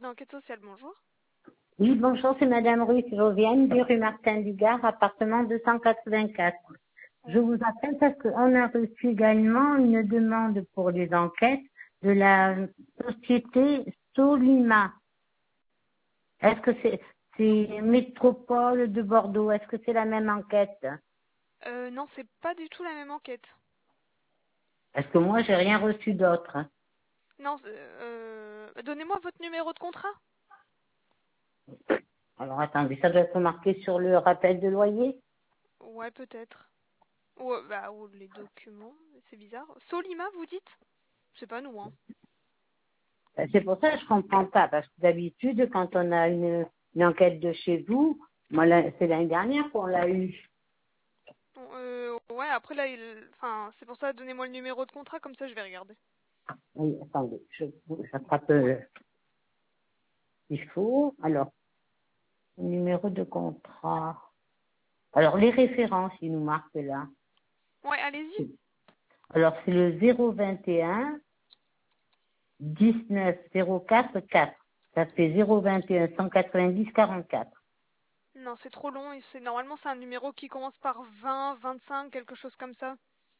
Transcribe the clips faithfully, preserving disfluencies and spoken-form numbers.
d'enquête sociale, bonjour. Oui, bonjour, c'est Madame Ruth Jovienne, du rue Martin Dugard, appartement deux cent quatre-vingt-quatre. Je Oui. vous appelle parce qu'on a reçu également une demande pour les enquêtes de la société Solima. Est-ce que c'est c'est Métropole de Bordeaux? Est-ce que c'est la même enquête? Euh, non, c'est pas du tout la même enquête. Parce que moi, j'ai rien reçu d'autre. Non, euh, donnez-moi votre numéro de contrat. Alors attendez, ça doit être marqué sur le rappel de loyer? Ouais, peut-être. Ou, euh, bah, ou les documents, c'est bizarre. Solima, vous dites? C'est pas nous, hein. Ben, c'est pour ça que je comprends pas, parce que d'habitude, quand on a une, une enquête de chez vous, moi, là, c'est l'année dernière qu'on l'a eu. Euh, ouais, après là, il... enfin, c'est pour ça, donnez-moi le numéro de contrat, comme ça je vais regarder. Oui, attendez, je, j'attrape euh, il faut. Alors, numéro de contrat. Alors, les références, ils nous marquent là. Ouais, allez-y. Alors, c'est le zéro vingt et un dix-neuf zéro quatre quatre. Ça fait zéro vingt et un cent quatre-vingt-dix quarante-quatre. Non, c'est trop long. et c'est Normalement, c'est un numéro qui commence par vingt, vingt-cinq, quelque chose comme ça.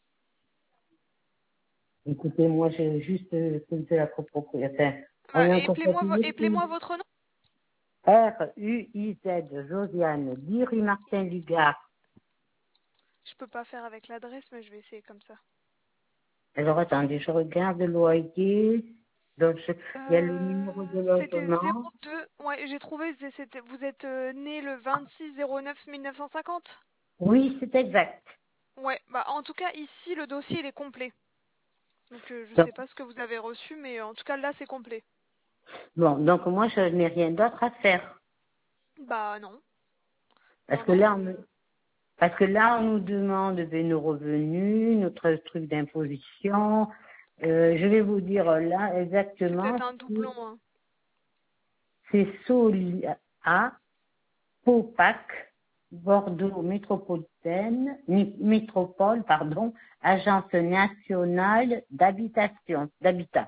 Écoutez, moi, j'ai juste euh, celui la copropriétaire. On Bah, est en épelez-moi vo- copropriété. épelez-moi votre nom. R U I Z Josiane, dix rue Martin Dugard. Je peux pas faire avec l'adresse, mais je vais essayer comme ça. Alors, attendez, je regarde le loyer. Donc, je- il y a le numéro de Euh, c'était logement. zéro deux. Ouais, j'ai trouvé. c'était- Vous êtes euh, né le vingt-six zéro neuf mille neuf cent cinquante. Oui, c'est exact. Ouais, bah en tout cas ici le dossier il est complet. Donc euh, je Donc, sais pas ce que vous avez reçu, mais en tout cas là c'est complet. bon, donc moi, je n'ai rien d'autre à faire. Bah non, Parce non que non. là, on, euh, me- parce que là, on nous demande de nos revenus, notre truc d'imposition. Euh, je vais vous dire là C'est peut-être exactement, un doublon. Hein. c'est Solia, Popac, Bordeaux métropolitaine, mi- métropole, pardon, Agence nationale d'habitation, d'habitat.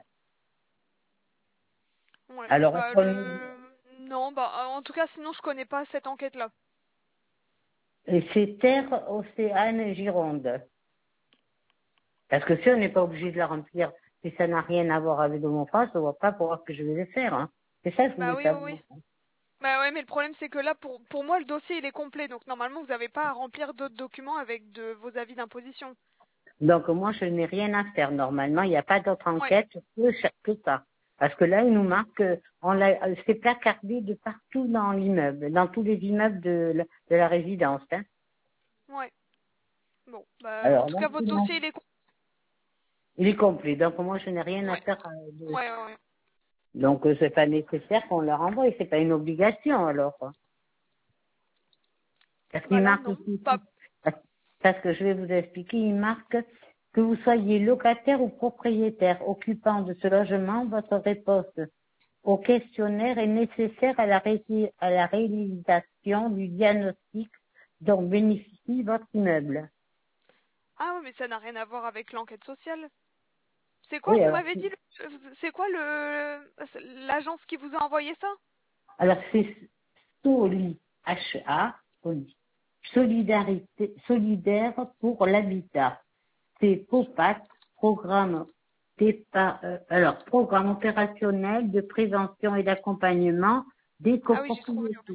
Ouais. Alors, est-ce Bah qu'on- le. Non, bah en tout cas sinon je connais pas cette enquête là. et c'est Terre Océane Gironde. Parce que si on n'est pas obligé de la remplir, si ça n'a rien à voir avec mon France, on ne voit pas pourquoi que je vais le faire. Hein. C'est ça que je Bah voulais oui oui savoir. oui. Bah ouais, mais le problème c'est que là pour pour moi le dossier il est complet, donc normalement vous n'avez pas à remplir d'autres documents avec de vos avis d'imposition. Donc moi, je n'ai rien à faire. Normalement, il n'y a pas d'autre Ouais. enquête que, cha- que ça. Parce que là, il nous marque que on l'a, euh, c'est placardé de partout dans l'immeuble, dans tous les immeubles de, la- de la résidence. Hein. Ouais. Bon, bah en Alors tout là, cas votre c'est bon. dossier il est complet. Il est complet. Donc moi, je n'ai rien à Ouais. faire. euh, de- Ouais ouais ouais. Donc euh, c'est pas nécessaire qu'on leur envoie. C'est pas une obligation alors. Parce Bah qu'il là marque non. aussi, Pas. parce parce que je vais vous expliquer, il marque que vous soyez locataire ou propriétaire occupant de ce logement, votre réponse au questionnaire est nécessaire à la, ré- à la réalisation du diagnostic dont bénéficie votre immeuble. Ah oui, mais ça n'a rien à voir avec l'enquête sociale. C'est quoi, Oui, vous alors, m'avez dit, le- c'est quoi le l'agence qui vous a envoyé ça? alors c'est Soli, H A, Soli, Solidarité, Solidaire pour l'habitat. C'est POPAC, programme d'épa- euh, alors, programme opérationnel de prévention et d'accompagnement des Ah oui, j'ai trouvé. copropriétés.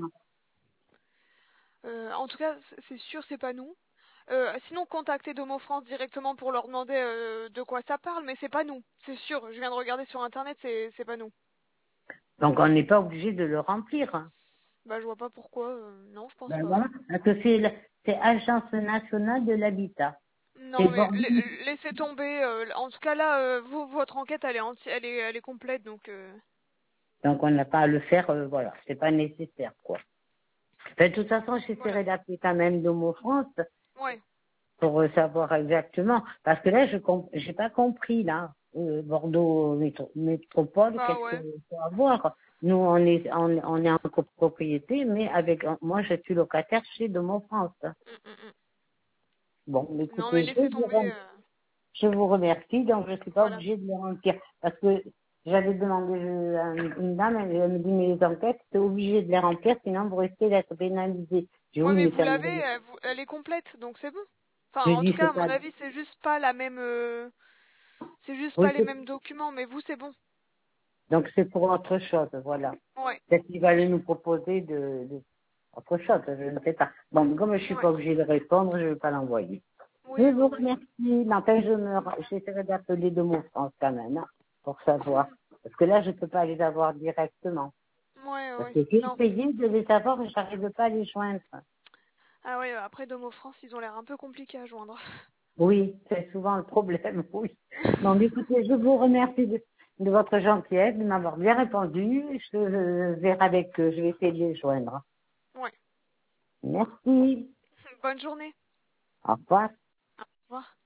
Euh, en tout cas, c'est c'est sûr, c'est pas nous. Euh, sinon, contactez Domo France directement pour leur demander euh, de quoi ça parle, mais c'est pas nous. C'est sûr, je viens de regarder sur internet, c'est c'est pas nous. Donc, on n'est pas obligé de le remplir. Hein. Bah, je vois pas pourquoi. euh, non, je pense Ben pas. voilà, parce que c'est, le- c'est Agence nationale de l'habitat. C'est Non, mais Bordeaux. la- laissez tomber. euh, en tout cas, là, euh, vous, votre enquête, elle est enti- elle est, elle est complète, donc. euh, Donc, on n'a pas à le faire, euh, voilà, c'est pas nécessaire, quoi. Ben, de toute façon, voilà. j'essaierai d'appeler quand même Domo France Ouais. pour euh, savoir exactement. Parce que là, je comp- j'ai pas compris, là. Euh, Bordeaux métro- métropole, Bah qu'est-ce ouais. qu'il faut avoir? Nous, on est, on, on est en copropriété, mais avec, moi, je suis locataire chez Domo France. Mm, mm, mm. Bon, Non, mais écoutez, je laissez vous, tomber. rem- euh, je vous remercie, donc je ne suis pas Voilà. obligée de le remplir. Parce que j'avais demandé je- à une dame, elle, elle me dit, mais les enquêtes, c'est obligé de les remplir, sinon vous risquez d'être pénalisé. J'ai dit, Ouais, oui, mais mais vous ça l'avez, me... elle, vous- elle est complète, donc c'est bon. Enfin, Je en tout dis, cas, à c'est mon pas... avis, c'est juste pas la même, euh, c'est juste Oui, pas les c'est- mêmes documents, mais vous, c'est bon. donc c'est pour autre chose, voilà. Ouais, Peut-être qu'il va nous proposer de, de... autre chose, je ne sais pas. Bon, comme je suis ouais. pas obligée de répondre, je ne vais pas l'envoyer. Je Oui, oui, vous oui. remercie. Mais enfin, je me... j'essaierai d'appeler de mon France quand même, hein, pour savoir. Parce que là, je ne peux pas les avoir directement. Ouais, Parce ouais. que j'ai Non. essayé de les avoir et j'arrive pas à les joindre. Ah ouais, après Domo France, ils ont l'air un peu compliqués à joindre. Oui, c'est souvent le problème, oui. Bon, mais écoutez, je vous remercie de, de votre gentillesse, de m'avoir bien répondu. Je euh, verrai avec eux, je vais essayer de les joindre. Ouais. Merci. Bonne journée. Au revoir. Au revoir.